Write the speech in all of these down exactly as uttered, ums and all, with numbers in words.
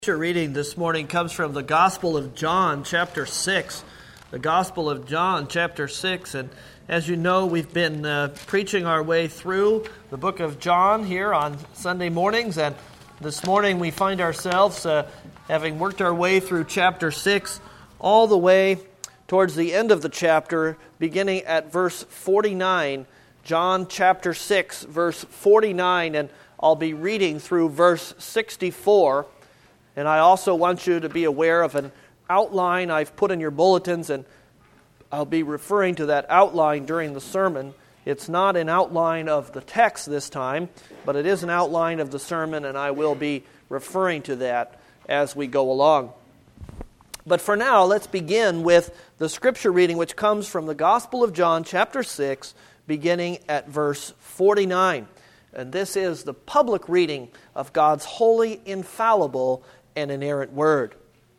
Scripture reading this morning comes from the Gospel of John, chapter six. The Gospel of John, chapter six. And as you know, we've been uh, preaching our way through the book of John here on Sunday mornings. And this morning we find ourselves uh, having worked our way through chapter six all the way towards the end of the chapter, beginning at verse forty-nine. John chapter six, verse forty-nine. And I'll be reading through verse sixty-four. And I also want you to be aware of an outline I've put in your bulletins, and I'll be referring to that outline during the sermon. It's not an outline of the text this time, but it is an outline of the sermon, and I will be referring to that as we go along. But for now, let's begin with the Scripture reading, which comes from the Gospel of John, chapter six, beginning at verse forty-nine. And this is the public reading of God's holy, infallible, and inerrant word.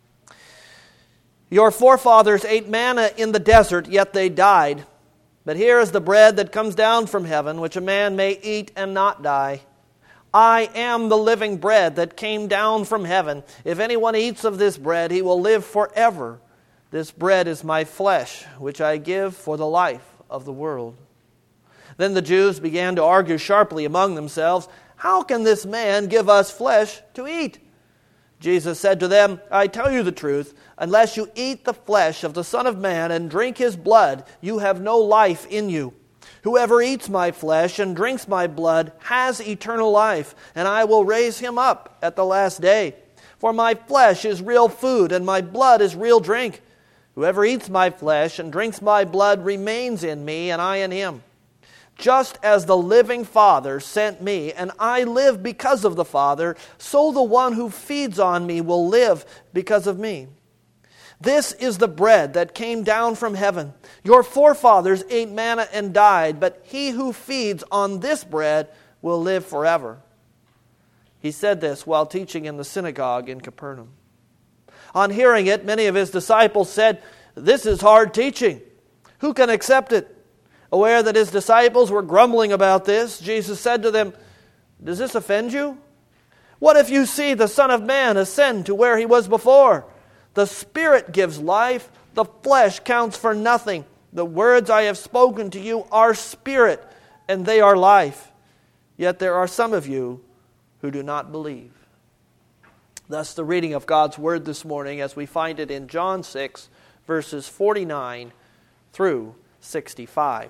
Your forefathers ate manna in the desert, yet they died. But here is the bread that comes down from heaven, which a man may eat and not die. I am the living bread that came down from heaven. If anyone eats of this bread, he will live forever. This bread is my flesh, which I give for the life of the world. Then the Jews began to argue sharply among themselves, "How can this man give us flesh to eat?" Jesus said to them, "I tell you the truth, unless you eat the flesh of the Son of Man and drink his blood, you have no life in you. Whoever eats my flesh and drinks my blood has eternal life, and I will raise him up at the last day. For my flesh is real food, and my blood is real drink. Whoever eats my flesh and drinks my blood remains in me, and I in him. Just as the living Father sent me, and I live because of the Father, so the one who feeds on me will live because of me. This is the bread that came down from heaven. Your forefathers ate manna and died, but he who feeds on this bread will live forever." He said this while teaching in the synagogue in Capernaum. On hearing it, many of his disciples said, "This is hard teaching. Who can accept it?" Aware that his disciples were grumbling about this, Jesus said to them, "Does this offend you? What if you see the Son of Man ascend to where he was before? The Spirit gives life, the flesh counts for nothing. The words I have spoken to you are spirit, and they are life. Yet there are some of you who do not believe." Thus the reading of God's Word this morning as we find it in John six, verses forty-nine through sixty-five.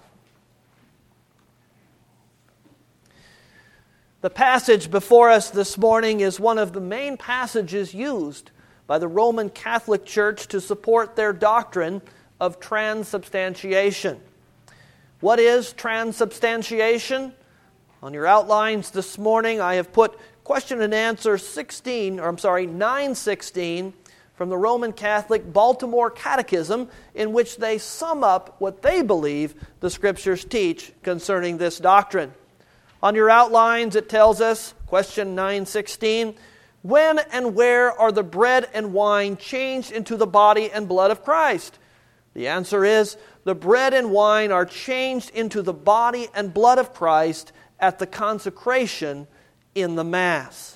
The passage before us this morning is one of the main passages used by the Roman Catholic Church to support their doctrine of transubstantiation. What is transubstantiation? On your outlines this morning, I have put question and answer sixteen, or I'm sorry, nine sixteen from the Roman Catholic Baltimore Catechism, in which they sum up what they believe the Scriptures teach concerning this doctrine. On your outlines, it tells us, question nine sixteen, when and where are the bread and wine changed into the body and blood of Christ? The answer is, the bread and wine are changed into the body and blood of Christ at the consecration in the Mass.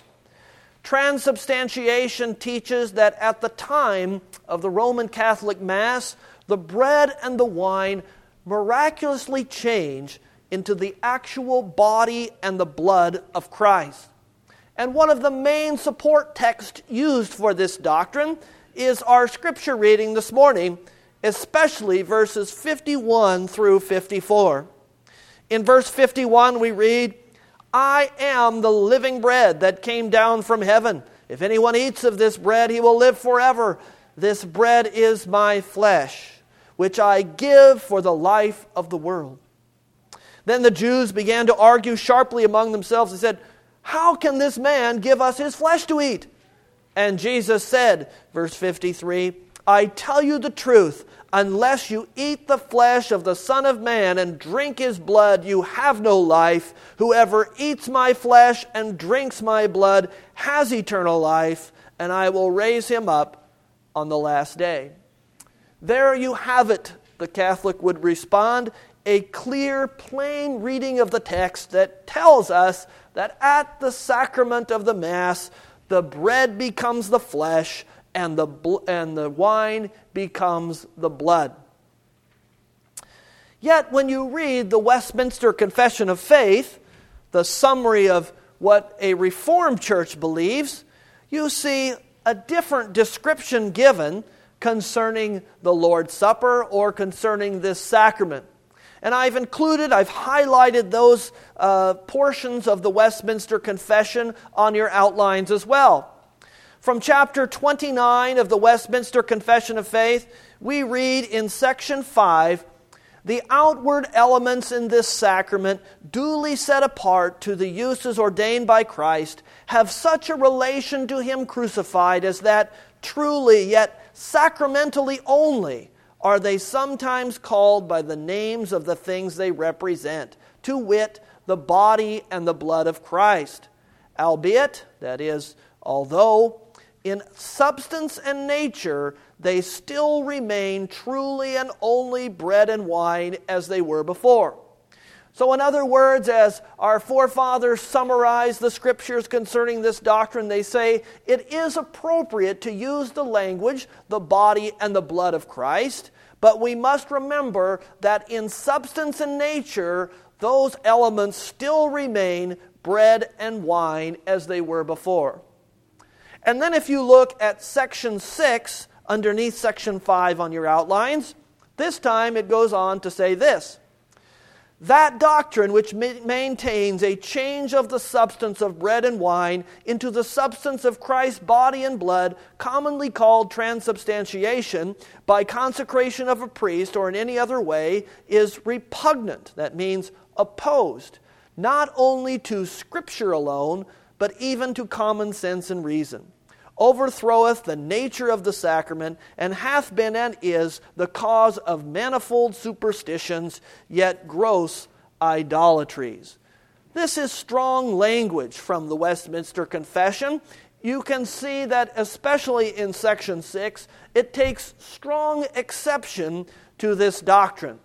Transubstantiation teaches that at the time of the Roman Catholic Mass, the bread and the wine miraculously change into the actual body and the blood of Christ. And one of the main support texts used for this doctrine is our Scripture reading this morning, especially verses fifty-one through fifty-four. In verse fifty-one we read, "I am the living bread that came down from heaven. If anyone eats of this bread, he will live forever. This bread is my flesh, which I give for the life of the world." Then the Jews began to argue sharply among themselves. They said, "How can this man give us his flesh to eat?" And Jesus said, verse fifty-three, "I tell you the truth, unless you eat the flesh of the Son of Man and drink his blood, you have no life. Whoever eats my flesh and drinks my blood has eternal life, and I will raise him up on the last day." There you have it, the Catholic would respond, a clear, plain reading of the text that tells us that at the sacrament of the Mass, the bread becomes the flesh, and the, bl- and the wine becomes the blood. Yet when you read the Westminster Confession of Faith, the summary of what a Reformed church believes, you see a different description given concerning the Lord's Supper or concerning this sacrament. And I've included, I've highlighted those uh, portions of the Westminster Confession on your outlines as well. From chapter twenty-nine of the Westminster Confession of Faith, we read in section five, "The outward elements in this sacrament, duly set apart to the uses ordained by Christ, have such a relation to Him crucified as that truly, yet sacramentally only, are they sometimes called by the names of the things they represent, to wit, the body and the blood of Christ. Albeit, that is, although, in substance and nature, they still remain truly and only bread and wine as they were before." So in other words, as our forefathers summarized the Scriptures concerning this doctrine, they say it is appropriate to use the language, the body and the blood of Christ, but we must remember that in substance and nature, those elements still remain bread and wine as they were before. And then if you look at section six, underneath section five on your outlines, this time it goes on to say this: "That doctrine which ma- maintains a change of the substance of bread and wine into the substance of Christ's body and blood, commonly called transubstantiation, by consecration of a priest or in any other way, is repugnant," that means opposed, "not only to Scripture alone, but even to common sense and reason. Overthroweth the nature of the sacrament, and hath been and is the cause of manifold superstitions, yet gross idolatries." This is strong language from the Westminster Confession. You can see that especially in section six, it takes strong exception to this doctrine.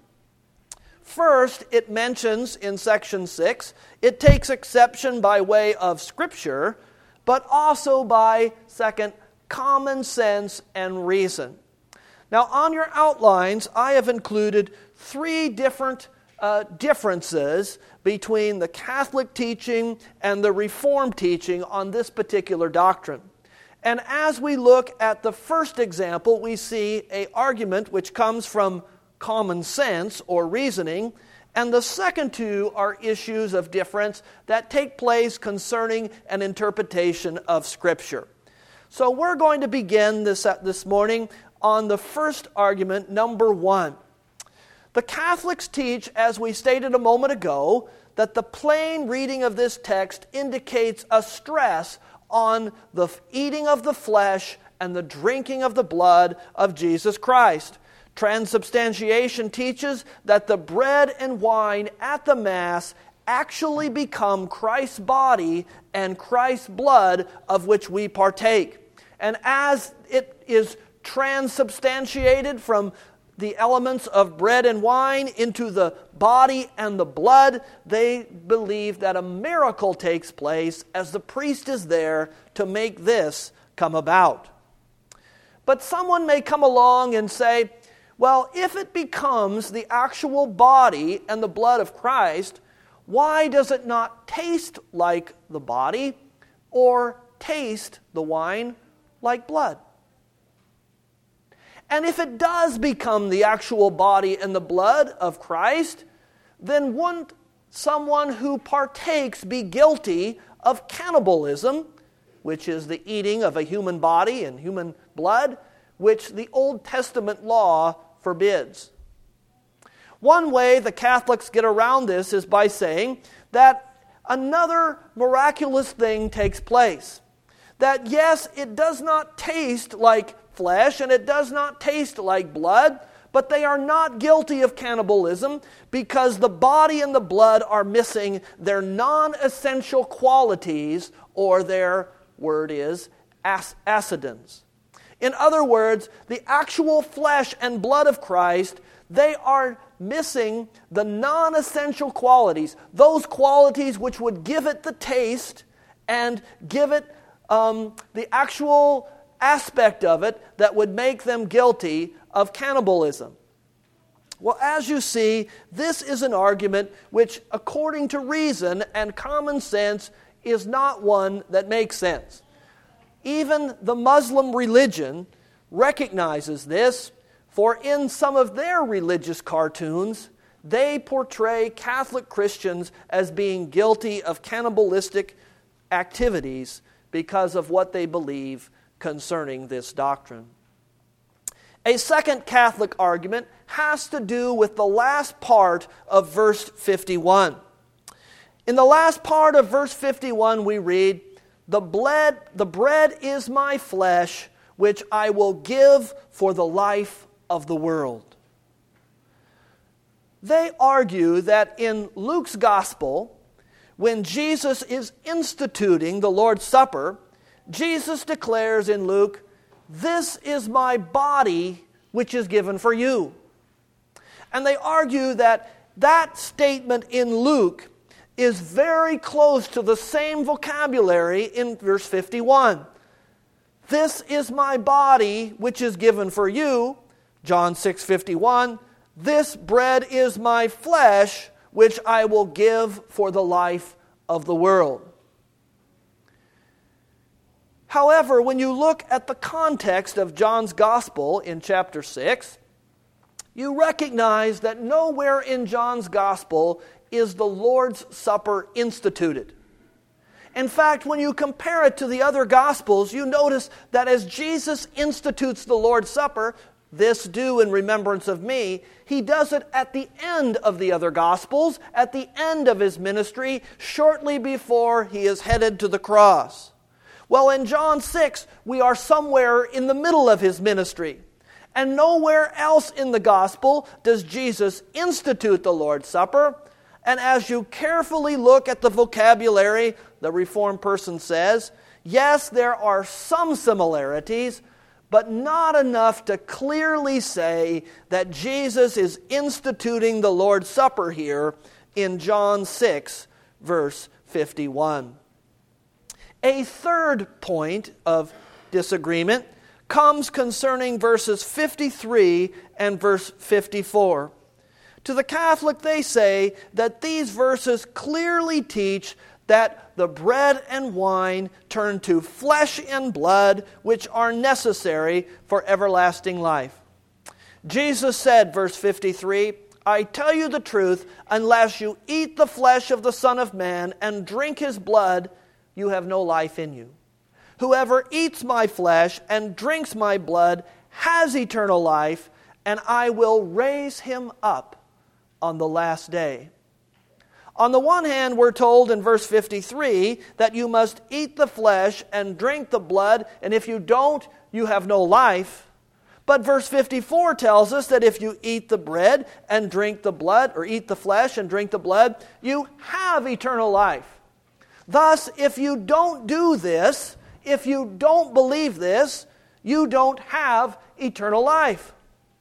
First, it mentions in section six, it takes exception by way of Scripture, but also by, second, common sense and reason. Now, on your outlines, I have included three different uh, differences between the Catholic teaching and the Reformed teaching on this particular doctrine. And as we look at the first example, we see an argument which comes from common sense or reasoning, and the second two are issues of difference that take place concerning an interpretation of Scripture. So we're going to begin this, uh, this morning on the first argument, number one. The Catholics teach, as we stated a moment ago, that the plain reading of this text indicates a stress on the eating of the flesh and the drinking of the blood of Jesus Christ. Transubstantiation teaches that the bread and wine at the Mass actually become Christ's body and Christ's blood of which we partake. And as it is transubstantiated from the elements of bread and wine into the body and the blood, they believe that a miracle takes place as the priest is there to make this come about. But someone may come along and say, well, if it becomes the actual body and the blood of Christ, why does it not taste like the body or taste the wine like blood? And if it does become the actual body and the blood of Christ, then wouldn't someone who partakes be guilty of cannibalism, which is the eating of a human body and human blood, which the Old Testament law forbids? One way the Catholics get around this is by saying that another miraculous thing takes place. That yes, it does not taste like flesh and it does not taste like blood, but they are not guilty of cannibalism because the body and the blood are missing their non-essential qualities, or their word is ac- acidins. In other words, the actual flesh and blood of Christ, they are missing the non-essential qualities, those qualities which would give it the taste and give it um, the actual aspect of it that would make them guilty of cannibalism. Well, as you see, this is an argument which, according to reason and common sense, is not one that makes sense. Even the Muslim religion recognizes this, for in some of their religious cartoons, they portray Catholic Christians as being guilty of cannibalistic activities because of what they believe concerning this doctrine. A second Catholic argument has to do with the last part of verse fifty-one. In the last part of verse fifty-one we read, "The bread, the bread is my flesh, which I will give for the life of the world." They argue that in Luke's gospel, when Jesus is instituting the Lord's Supper, Jesus declares in Luke, "This is my body which is given for you." And they argue that that statement in Luke is very close to the same vocabulary in verse fifty-one. "This is my body which is given for you," John six fifty-one. "This bread is my flesh which I will give for the life of the world." However, when you look at the context of John's Gospel in chapter six, you recognize that nowhere in John's Gospel is the Lord's Supper instituted. In fact, when you compare it to the other Gospels, you notice that as Jesus institutes the Lord's Supper, "This do in remembrance of me," he does it at the end of the other Gospels, at the end of his ministry, shortly before he is headed to the cross. Well, in John six, we are somewhere in the middle of his ministry. And nowhere else in the gospel does Jesus institute the Lord's Supper. And as you carefully look at the vocabulary, the Reformed person says, yes, there are some similarities, but not enough to clearly say that Jesus is instituting the Lord's Supper here in John six, verse fifty-one. A third point of disagreement comes concerning verses fifty-three and verse fifty-four. To the Catholic, they say that these verses clearly teach that the bread and wine turn to flesh and blood, which are necessary for everlasting life. Jesus said, verse fifty-three, "I tell you the truth, unless you eat the flesh of the Son of Man and drink his blood, you have no life in you. Whoever eats my flesh and drinks my blood has eternal life, and I will raise him up on the last day." On the one hand, we're told in verse fifty-three that you must eat the flesh and drink the blood, and if you don't, you have no life. But verse fifty-four tells us that if you eat the bread and drink the blood, or eat the flesh and drink the blood, you have eternal life. Thus, if you don't do this, if you don't believe this, you don't have eternal life.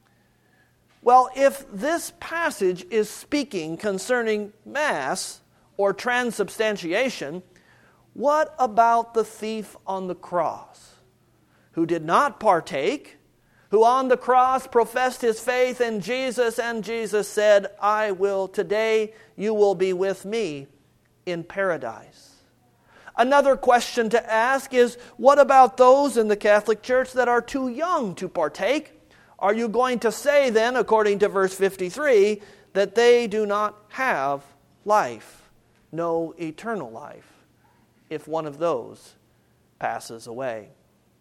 Well, if this passage is speaking concerning Mass or transubstantiation, what about the thief on the cross, who did not partake, who on the cross professed his faith in Jesus, and Jesus said, "I will, today you will be with me in paradise"? Another question to ask is, what about those in the Catholic Church that are too young to partake? Are you going to say then, according to verse fifty-three, that they do not have life, no eternal life, if one of those passes away?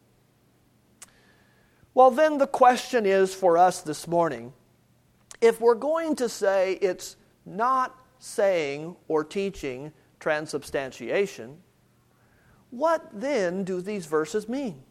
Well, then the question is for us this morning, if we're going to say it's not saying or teaching transubstantiation, what then do these verses mean?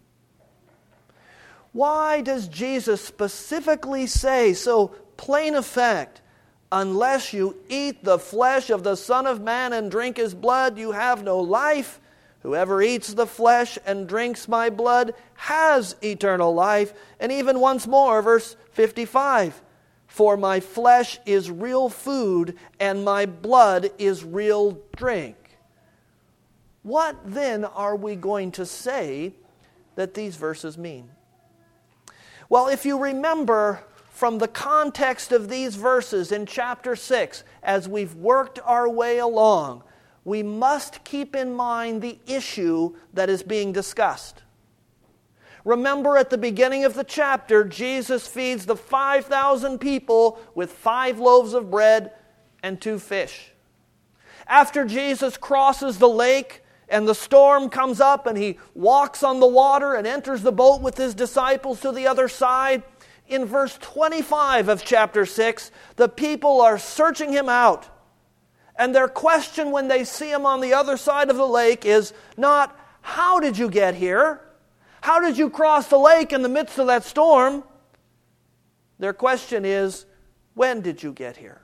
Why does Jesus specifically say, so plain effect, "Unless you eat the flesh of the Son of Man and drink his blood, you have no life. Whoever eats the flesh and drinks my blood has eternal life." And even once more, verse fifty-five, "For my flesh is real food and my blood is real drink." What then are we going to say that these verses mean? Well, if you remember from the context of these verses in chapter six, as we've worked our way along, we must keep in mind the issue that is being discussed. Remember, at the beginning of the chapter, Jesus feeds the five thousand people with five loaves of bread and two fish. After Jesus crosses the lake and the storm comes up and he walks on the water and enters the boat with his disciples to the other side, in verse twenty-five of chapter six, the people are searching him out. And their question when they see him on the other side of the lake is not, "How did you get here? How did you cross the lake in the midst of that storm?" Their question is, "When did you get here?"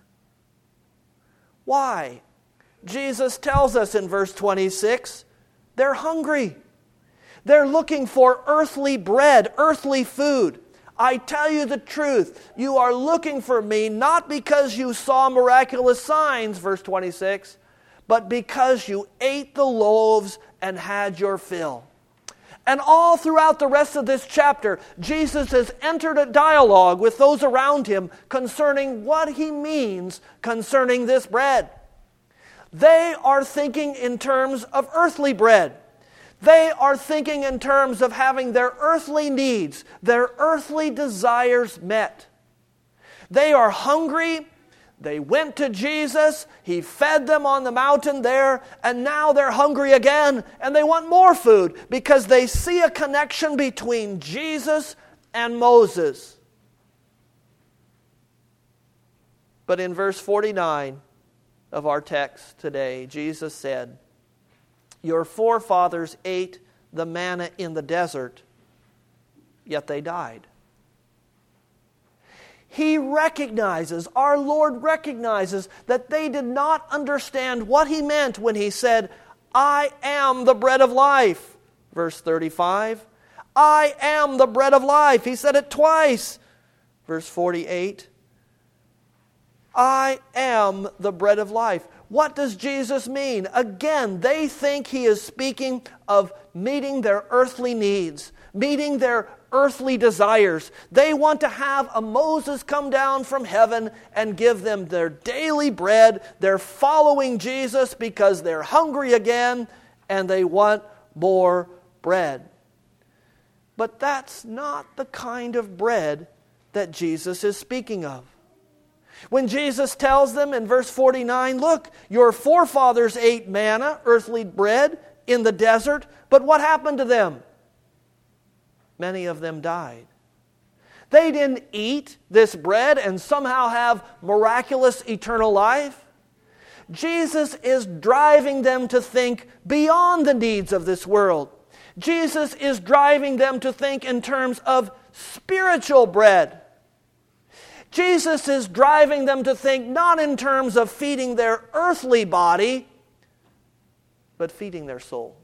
Why? Jesus tells us in verse twenty-six, they're hungry. They're looking for earthly bread, earthly food. "I tell you the truth, you are looking for me not because you saw miraculous signs," verse twenty-six, "but because you ate the loaves and had your fill." And all throughout the rest of this chapter, Jesus has entered a dialogue with those around him concerning what he means concerning this bread. They are thinking in terms of earthly bread. They are thinking in terms of having their earthly needs, their earthly desires met. They are hungry. They went to Jesus. He fed them on the mountain there, and now they're hungry again, and they want more food because they see a connection between Jesus and Moses. But in verse forty-nine of our text today, Jesus said, "Your forefathers ate the manna in the desert, yet they died." He recognizes, our Lord recognizes, that they did not understand what he meant when he said, "I am the bread of life." Verse thirty-five. "I am the bread of life." He said it twice. Verse forty-eight. "I am the bread of life." What does Jesus mean? Again, they think he is speaking of meeting their earthly needs, meeting their earthly desires. They want to have a Moses come down from heaven and give them their daily bread. They're following Jesus because they're hungry again and they want more bread. But that's not the kind of bread that Jesus is speaking of. When Jesus tells them in verse forty-nine, "Look, your forefathers ate manna, earthly bread, in the desert, but what happened to them? Many of them died." They didn't eat this bread and somehow have miraculous eternal life. Jesus is driving them to think beyond the needs of this world. Jesus is driving them to think in terms of spiritual bread. Jesus is driving them to think not in terms of feeding their earthly body, but feeding their soul.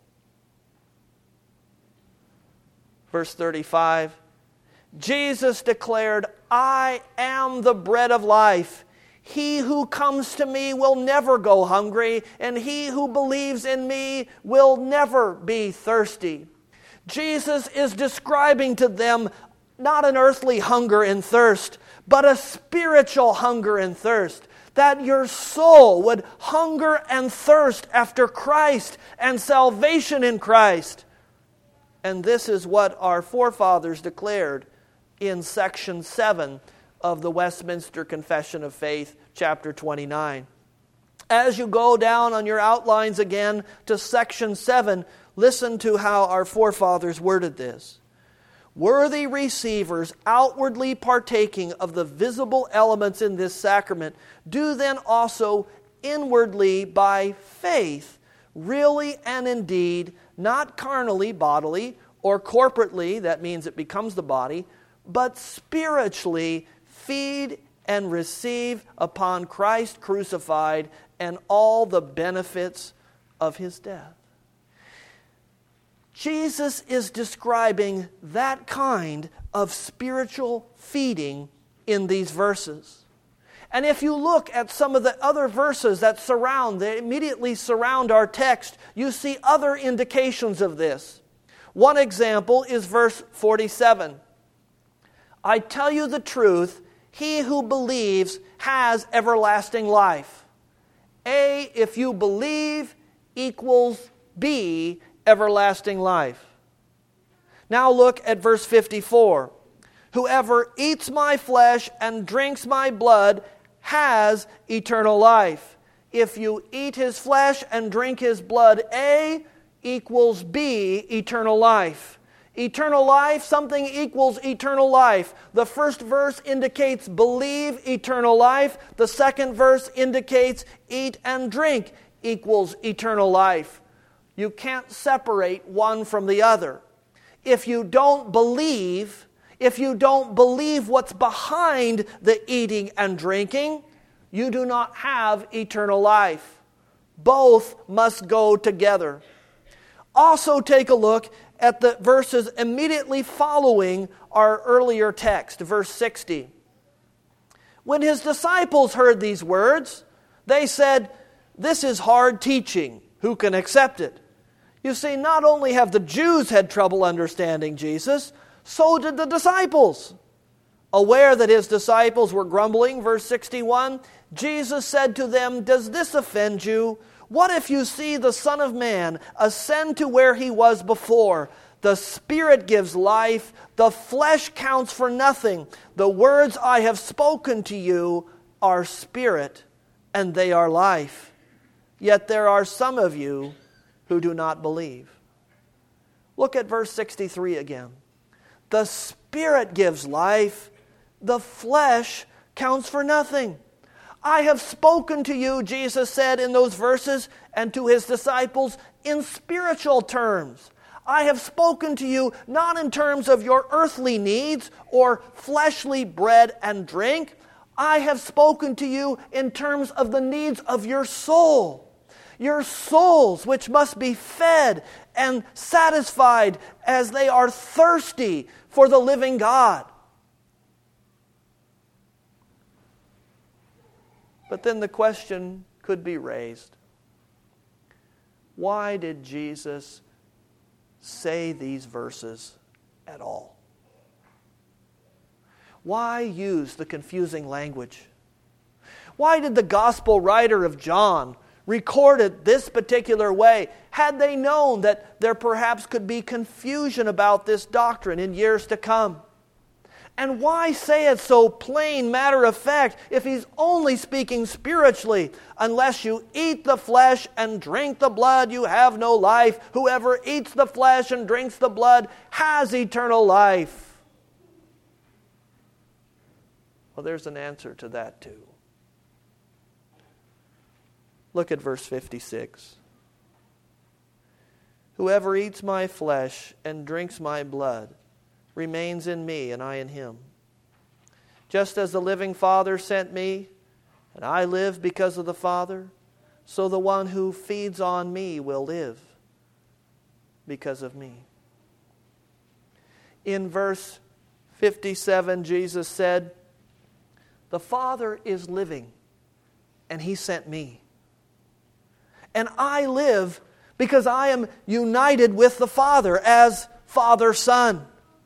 Verse thirty-five, Jesus declared, "I am the bread of life. He who comes to me will never go hungry, and he who believes in me will never be thirsty." Jesus is describing to them not an earthly hunger and thirst, but a spiritual hunger and thirst. That your soul would hunger and thirst after Christ and salvation in Christ. And this is what our forefathers declared in section seven of the Westminster Confession of Faith, chapter twenty-nine. As you go down on your outlines again to section seven, listen to how our forefathers worded this. "Worthy receivers, outwardly partaking of the visible elements in this sacrament, do then also inwardly by faith, really and indeed, not carnally, bodily, or corporately, that means it becomes the body, but spiritually feed and receive upon Christ crucified and all the benefits of his death." Jesus is describing that kind of spiritual feeding in these verses. And if you look at some of the other verses that surround, they immediately surround our text, you see other indications of this. One example is verse forty-seven. I tell you the truth, he who believes has everlasting life. A, if you believe, equals B, everlasting life. Now look at verse fifty-four. Whoever eats my flesh and drinks my blood has eternal life. If you eat his flesh and drink his blood, A equals B, eternal life. Eternal life, something equals eternal life. The first verse indicates believe, eternal life. The second verse indicates eat and drink equals eternal life. You can't separate one from the other. If you don't believe, if you don't believe what's behind the eating and drinking, you do not have eternal life. Both must go together. Also take a look at the verses immediately following our earlier text, verse sixty. When his disciples heard these words, they said, "This is hard teaching. Who can accept it?" You see, not only have the Jews had trouble understanding Jesus, so did the disciples. Aware that his disciples were grumbling, verse sixty-one, Jesus said to them, "Does this offend you? What if you see the Son of Man ascend to where he was before? The Spirit gives life, the flesh counts for nothing. The words I have spoken to you are spirit, and they are life. Yet there are some of you who do not believe." Look at verse sixty-three again. The Spirit gives life, the flesh counts for nothing. I have spoken to you, Jesus said in those verses, and to his disciples in spiritual terms. I have spoken to you not in terms of your earthly needs or fleshly bread and drink. I have spoken to you in terms of the needs of your soul. Your souls, which must be fed and satisfied as they are thirsty for the living God. But then the question could be raised. Why did Jesus say these verses at all? Why use the confusing language? Why did the gospel writer of John record it this particular way? Had they known that there perhaps could be confusion about this doctrine in years to come? And why say it so plain, matter of fact, if he's only speaking spiritually? Unless you eat the flesh and drink the blood, you have no life. Whoever eats the flesh and drinks the blood has eternal life. Well, there's an answer to that too. Look at verse fifty-six. Whoever eats my flesh and drinks my blood remains in me, and I in him. Just as the living Father sent me, and I live because of the Father, so the one who feeds on me will live because of me. In verse fifty-seven, Jesus said, "The Father is living, and he sent me. And I live because I am united with the Father as Father-Son."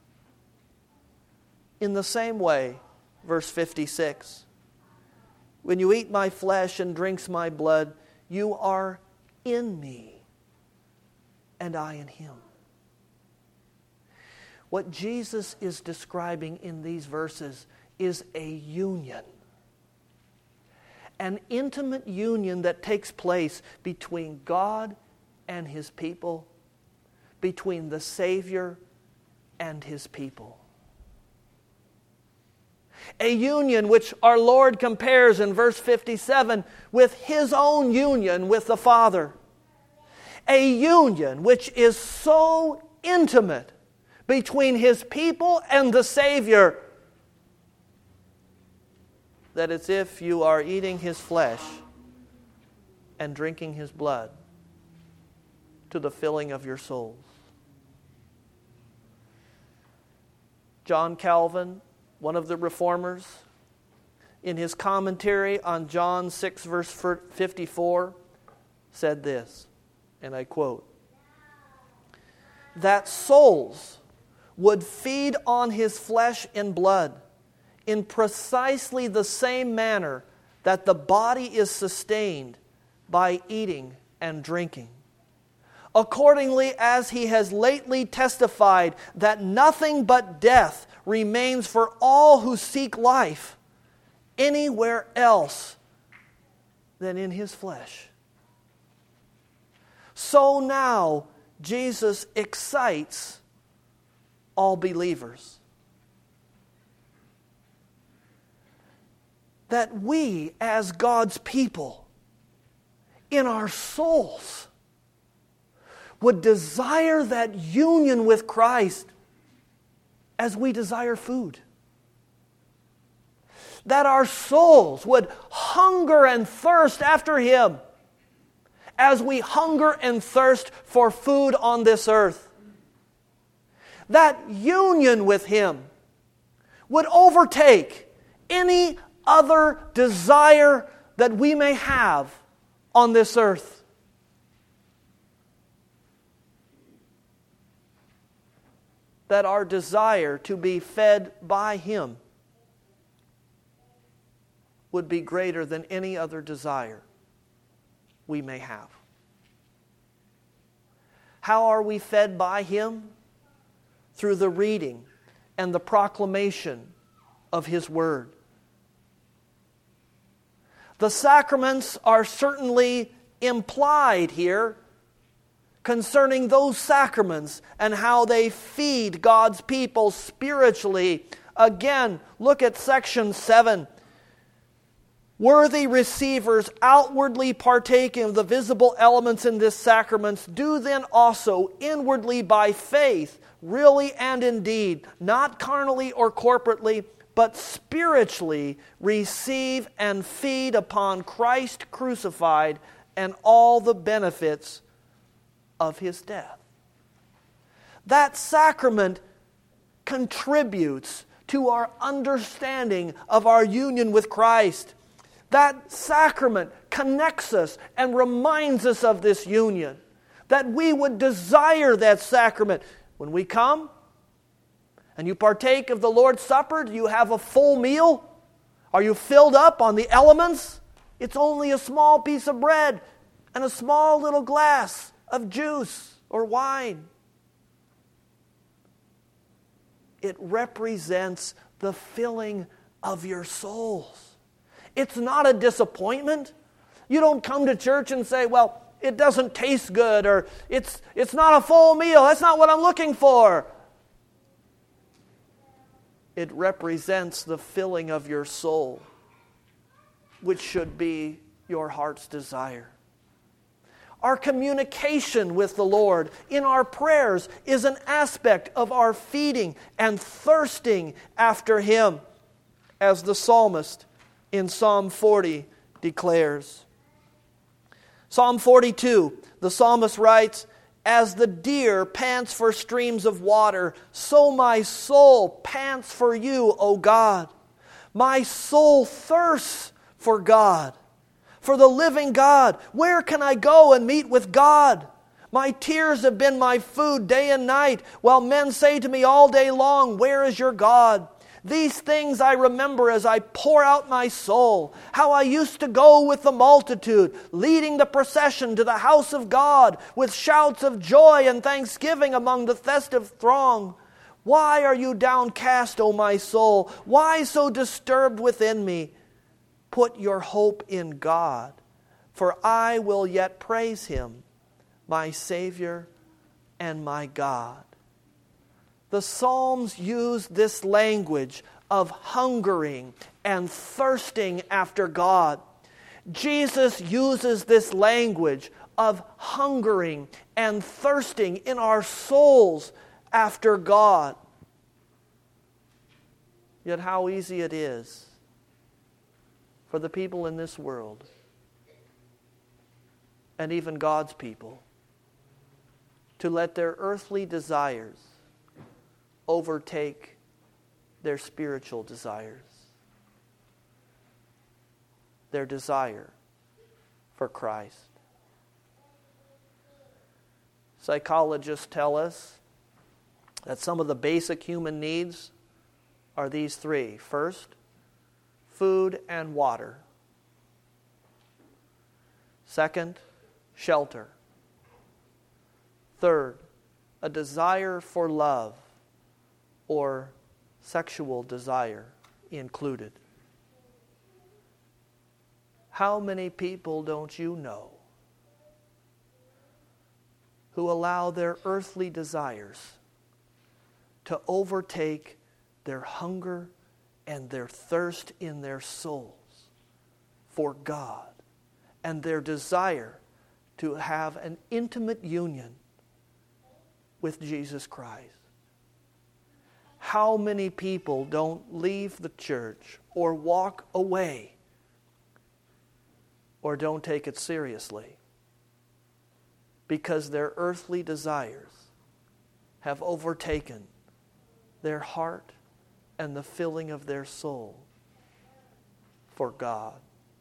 In the same way, verse fifty-six, when you eat my flesh and drinks my blood, you are in me, and I in him. What Jesus is describing in these verses is a union. An intimate union that takes place between God and his people, between the Savior and his people. A union which our Lord compares in verse fifty-seven with his own union with the Father. A union which is so intimate between his people and the Savior that it's if you are eating his flesh and drinking his blood to the filling of your souls. John Calvin, one of the reformers, in his commentary on John six, verse fifty-four, said this, and I quote, "That souls would feed on his flesh and blood in precisely the same manner that the body is sustained by eating and drinking. Accordingly, as he has lately testified that nothing but death remains for all who seek life anywhere else than in his flesh. So now Jesus excites all believers that we, as God's people, in our souls, would desire that union with Christ as we desire food. That our souls would hunger and thirst after Him as we hunger and thirst for food on this earth. That union with Him would overtake any other desire that we may have on this earth. That our desire to be fed by Him would be greater than any other desire we may have. How are we fed by Him? Through the reading and the proclamation of His Word. The sacraments are certainly implied here concerning those sacraments and how they feed God's people spiritually. Again, look at section seven. Worthy receivers outwardly partaking of the visible elements in this sacraments do then also inwardly by faith, really and indeed, not carnally or corporately, but spiritually receive and feed upon Christ crucified and all the benefits of His death. That sacrament contributes to our understanding of our union with Christ. That sacrament connects us and reminds us of this union. That we would desire that sacrament. When we come and you partake of the Lord's Supper, do you have a full meal? Are you filled up on the elements? It's only a small piece of bread and a small little glass of juice or wine. It represents the filling of your souls. It's not a disappointment. You don't come to church and say, well, it doesn't taste good, or it's, it's not a full meal. That's not what I'm looking for. It represents the filling of your soul, which should be your heart's desire. Our communication with the Lord in our prayers is an aspect of our feeding and thirsting after Him, as the psalmist in Psalm forty declares. Psalm forty-two, the psalmist writes, "As the deer pants for streams of water, so my soul pants for you, O God. My soul thirsts for God, for the living God. Where can I go and meet with God? My tears have been my food day and night, while men say to me all day long, where is your God? These things I remember as I pour out my soul, how I used to go with the multitude, leading the procession to the house of God, with shouts of joy and thanksgiving among the festive throng. Why are you downcast, O my soul? Why so disturbed within me? Put your hope in God, for I will yet praise Him, my Savior and my God." The Psalms use this language of hungering and thirsting after God. Jesus uses this language of hungering and thirsting in our souls after God. Yet how easy it is for the people in this world, and even God's people, to let their earthly desires overtake their spiritual desires. their desire for Christ. Psychologists tell us that some of the basic human needs are these three. First, food and water. Second, shelter. Third, a desire for love or sexual desire included. How many people don't you know who allow their earthly desires to overtake their hunger and their thirst in their souls for God and their desire to have an intimate union with Jesus Christ? How many people don't leave the church or walk away or don't take it seriously because their earthly desires have overtaken their heart and the filling of their soul for God?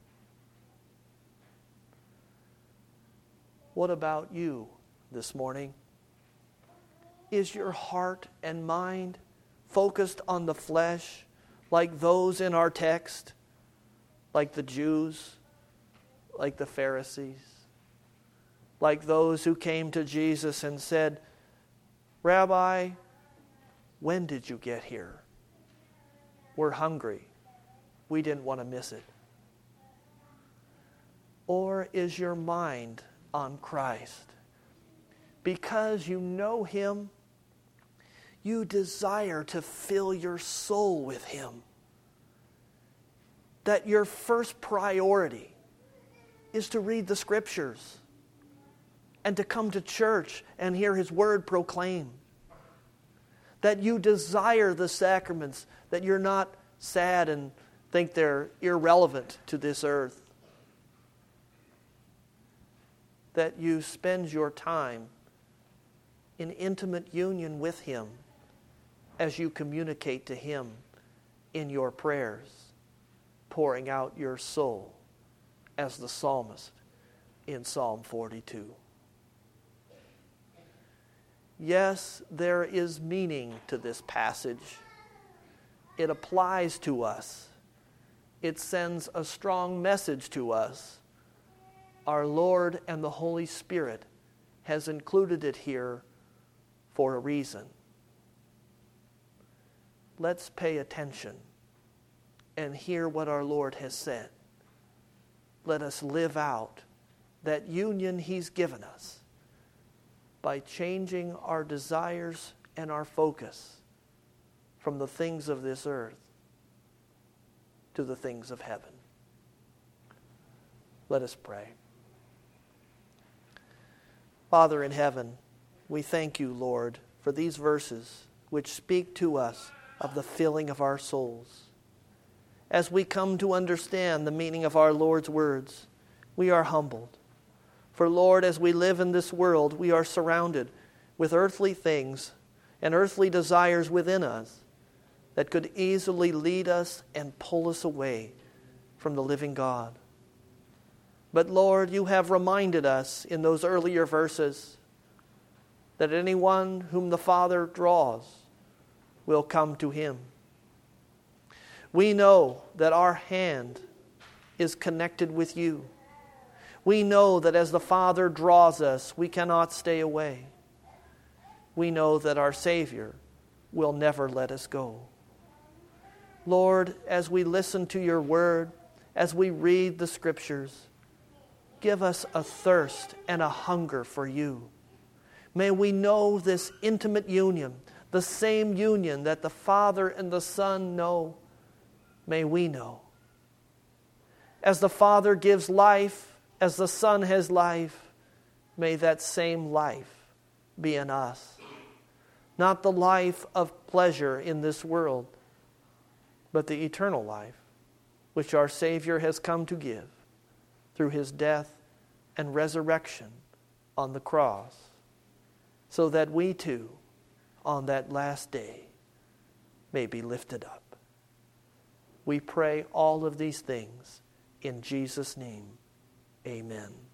What about you this morning? Is your heart and mind focused on the flesh like those in our text, like the Jews, like the Pharisees, like those who came to Jesus and said, "Rabbi, when did you get here? We're hungry. We didn't want to miss it." Or is your mind on Christ? Because you know Him, you desire to fill your soul with Him. That your first priority is to read the Scriptures and to come to church and hear His Word proclaimed. That you desire the sacraments, that you're not sad and think they're irrelevant to this earth. That you spend your time in intimate union with Him as you communicate to Him in your prayers, pouring out your soul as the psalmist in Psalm forty-two. Yes, there is meaning to this passage. It applies to us. It sends a strong message to us. Our Lord and the Holy Spirit has included it here for a reason. Let's pay attention and hear what our Lord has said. Let us live out that union He's given us by changing our desires and our focus from the things of this earth to the things of heaven. Let us pray. Father in heaven, we thank You, Lord, for these verses which speak to us of the filling of our souls. As we come to understand the meaning of our Lord's words, we are humbled. For Lord, as we live in this world, we are surrounded with earthly things and earthly desires within us that could easily lead us and pull us away from the living God. But Lord, You have reminded us in those earlier verses that anyone whom the Father draws will come to Him. We know that our hand is connected with You. We know that as the Father draws us, we cannot stay away. We know that our Savior will never let us go. Lord, as we listen to Your word, as we read the Scriptures, give us a thirst and a hunger for You. May we know this intimate union, the same union that the Father and the Son know. May we know. As the Father gives life, as the Son has life, may that same life be in us. Not the life of pleasure in this world, but the eternal life which our Savior has come to give through His death and resurrection on the cross, so that we too, on that last day, may be lifted up. We pray all of these things In Jesus' name, amen.